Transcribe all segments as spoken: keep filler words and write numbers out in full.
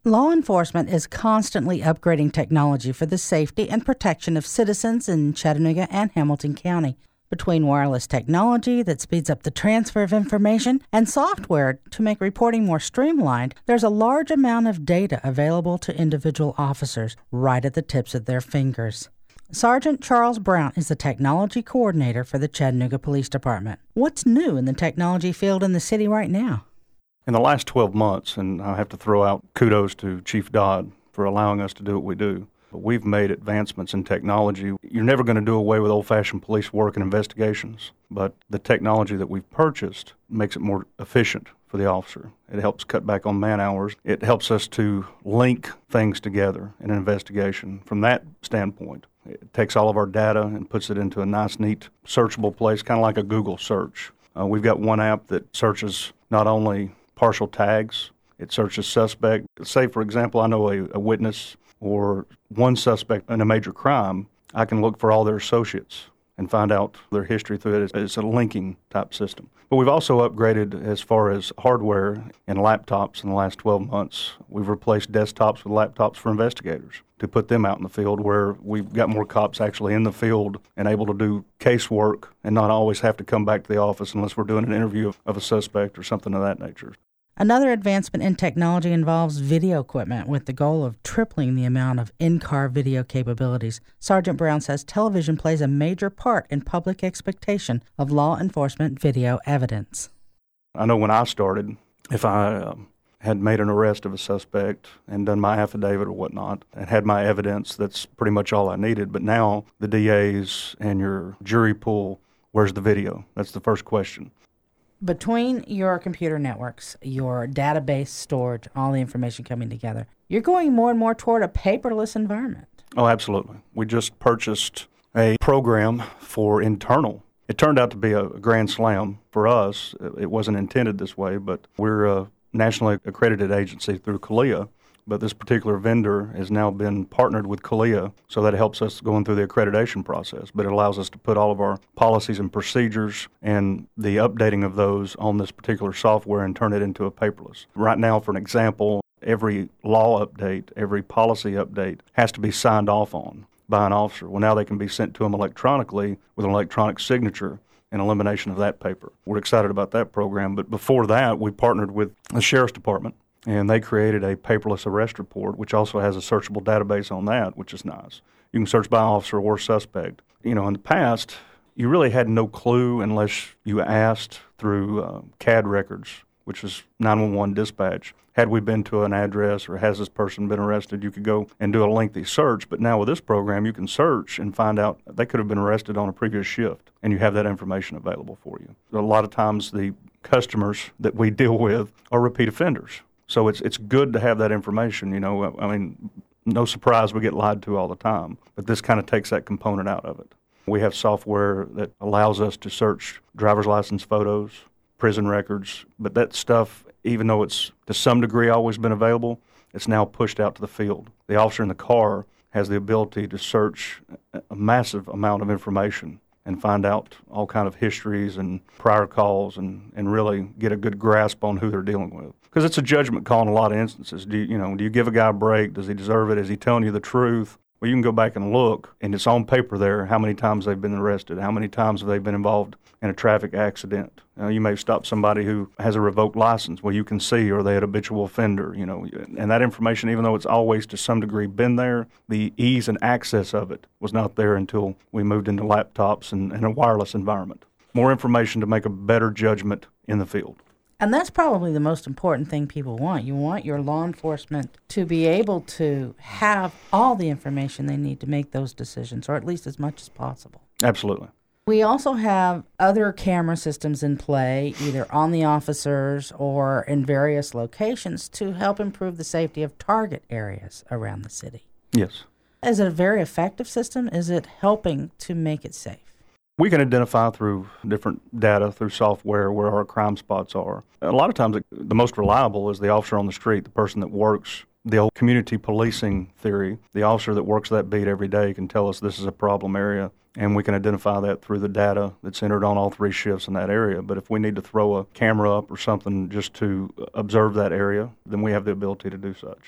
Law enforcement is constantly upgrading technology for the safety and protection of citizens in Chattanooga and Hamilton County. Between wireless technology that speeds up the transfer of information and software to make reporting more streamlined, there's a large amount of data available to individual officers right at the tips of their fingers. Sergeant Charles Brown is the technology coordinator for the Chattanooga Police Department. What's new in the technology field in the city right now? In the last twelve months, and I have to throw out kudos to Chief Dodd for allowing us to do what we do, but we've made advancements in technology. You're never going to do away with old-fashioned police work and investigations, but the technology that we've purchased makes it more efficient for the officer. It helps cut back on man hours. It helps us to link things together in an investigation. From that standpoint, it takes all of our data and puts it into a nice, neat, searchable place, kind of like a Google search. Uh, we've got one app that searches not only partial tags, it searches suspect. Say, for example, I know a, a witness or one suspect in a major crime. I can look for all their associates and find out their history through it. It's a linking type system. But we've also upgraded as far as hardware and laptops in the last twelve months. We've replaced desktops with laptops for investigators to put them out in the field, where we've got more cops actually in the field and able to do casework and not always have to come back to the office unless we're doing an interview of, of a suspect or something of that nature. Another advancement in technology involves video equipment with the goal of tripling the amount of in-car video capabilities. Sergeant Brown says television plays a major part in public expectation of law enforcement video evidence. I know when I started, if I um, had made an arrest of a suspect and done my affidavit or whatnot and had my evidence, that's pretty much all I needed. But now the D As and your jury pool, where's the video? That's the first question. Between your computer networks, your database storage, all the information coming together, you're going more and more toward a paperless environment. Oh, absolutely. We just purchased a program for internal. It turned out to be a grand slam for us. It wasn't intended this way, but we're a nationally accredited agency through CALEA. But this particular vendor has now been partnered with CALEA, so that helps us going through the accreditation process. But it allows us to put all of our policies and procedures and the updating of those on this particular software and turn it into a paperless. Right now, for an example, every law update, every policy update has to be signed off on by an officer. Well, now they can be sent to them electronically with an electronic signature and elimination of that paper. We're excited about that program. But before that, we partnered with the Sheriff's Department, and they created a paperless arrest report, which also has a searchable database on that, which is nice. You can search by officer or suspect. You know, in the past, you really had no clue unless you asked through uh, C A D records, which is nine one one dispatch. Had we been to an address or has this person been arrested, you could go and do a lengthy search. But now with this program, you can search and find out they could have been arrested on a previous shift, and you have that information available for you. A lot of times the customers that we deal with are repeat offenders. So it's it's good to have that information. You know, I mean, no surprise we get lied to all the time, but this kind of takes that component out of it. We have software that allows us to search driver's license photos, prison records, but that stuff, even though it's to some degree always been available, it's now pushed out to the field. The officer in the car has the ability to search a massive amount of information and find out all kind of histories and prior calls and, and really get a good grasp on who they're dealing with. Because it's a judgment call in a lot of instances. Do you, you know, do you give a guy a break? Does he deserve it? Is he telling you the truth? Well, you can go back and look, and it's on paper there how many times they've been arrested, how many times have they been involved in a traffic accident. Uh, you may stop somebody who has a revoked license. Well, you can see, are they an habitual offender? You know, and that information, even though it's always to some degree been there, the ease and access of it was not there until we moved into laptops and, and a wireless environment. More information to make a better judgment in the field. And that's probably the most important thing people want. You want your law enforcement to be able to have all the information they need to make those decisions, or at least as much as possible. Absolutely. We also have other camera systems in play, either on the officers or in various locations, to help improve the safety of target areas around the city. Yes. Is it a very effective system? Is it helping to make it safe? We can identify through different data, through software, where our crime spots are. A lot of times, it, the most reliable is the officer on the street, the person that works, the old community policing theory. The officer that works that beat every day can tell us this is a problem area, and we can identify that through the data that's entered on all three shifts in that area. But if we need to throw a camera up or something just to observe that area, then we have the ability to do such.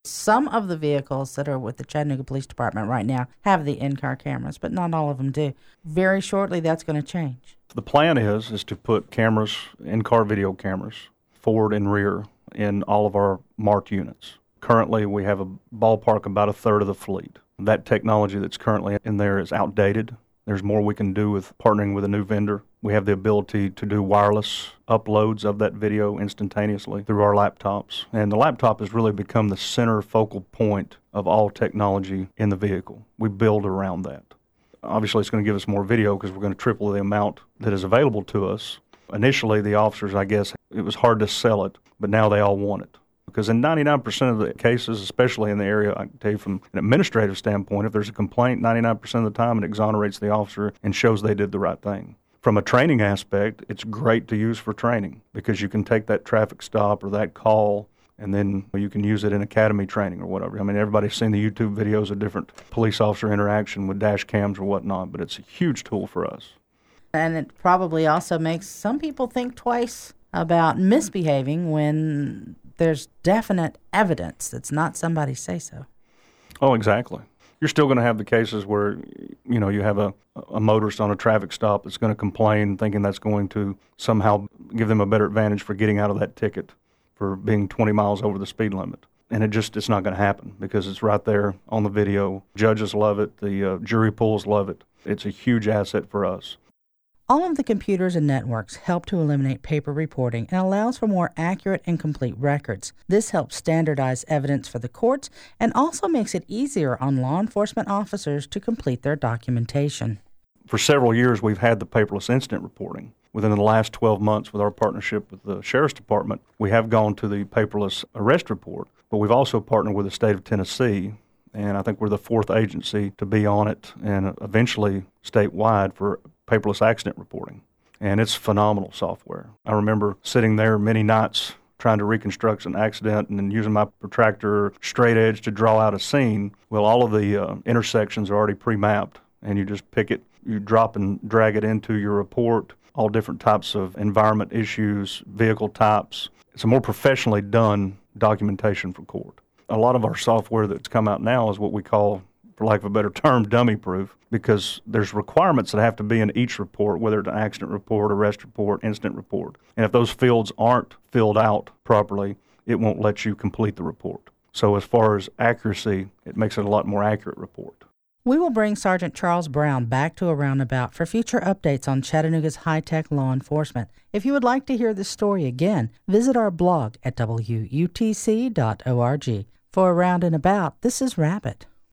Some of the vehicles that are with the Chattanooga Police Department right now have the in-car cameras, but not all of them do. Very shortly, that's going to change. The plan is is to put cameras, in-car video cameras, forward and rear, in all of our marked units. Currently, we have a ballpark about a third of the fleet. That technology that's currently in there is outdated. There's more we can do with partnering with a new vendor. We have the ability to do wireless uploads of that video instantaneously through our laptops. And the laptop has really become the center focal point of all technology in the vehicle. We build around that. Obviously, it's going to give us more video because we're going to triple the amount that is available to us. Initially, the officers, I guess, it was hard to sell it, but now they all want it. Because in ninety-nine percent of the cases, especially in the area, I can tell you from an administrative standpoint, if there's a complaint, ninety-nine percent of the time it exonerates the officer and shows they did the right thing. From a training aspect, it's great to use for training because you can take that traffic stop or that call and then you can use it in academy training or whatever. I mean, everybody's seen the YouTube videos of different police officer interaction with dash cams or whatnot, but it's a huge tool for us. And it probably also makes some people think twice about misbehaving when there's definite evidence that's not somebody's say-so. Oh, exactly. You're still going to have the cases where, you know, you have a, a motorist on a traffic stop that's going to complain, thinking that's going to somehow give them a better advantage for getting out of that ticket for being twenty miles over the speed limit. And it just, it's not going to happen because it's right there on the video. Judges love it. The uh, jury pools love it. It's a huge asset for us. All of the computers and networks help to eliminate paper reporting and allows for more accurate and complete records. This helps standardize evidence for the courts and also makes it easier on law enforcement officers to complete their documentation. For several years, we've had the paperless incident reporting. Within the last twelve months, with our partnership with the Sheriff's Department, we have gone to the paperless arrest report, but we've also partnered with the state of Tennessee, and I think we're the fourth agency to be on it and eventually statewide for paperless accident reporting. And it's phenomenal software. I remember sitting there many nights trying to reconstruct an accident and then using my protractor straight edge to draw out a scene. Well, all of the uh, intersections are already pre-mapped, and you just pick it, you drop and drag it into your report, all different types of environment issues, vehicle types. It's a more professionally done documentation for court. A lot of our software that's come out now is what we call, for lack of a better term, dummy-proof, because there's requirements that have to be in each report, whether it's an accident report, arrest report, incident report. And if those fields aren't filled out properly, it won't let you complete the report. So as far as accuracy, it makes it a lot more accurate report. We will bring Sergeant Charles Brown back to a roundabout for future updates on Chattanooga's high-tech law enforcement. If you would like to hear this story again, visit our blog at W U T C dot org. For a round and about, this is Rabbit.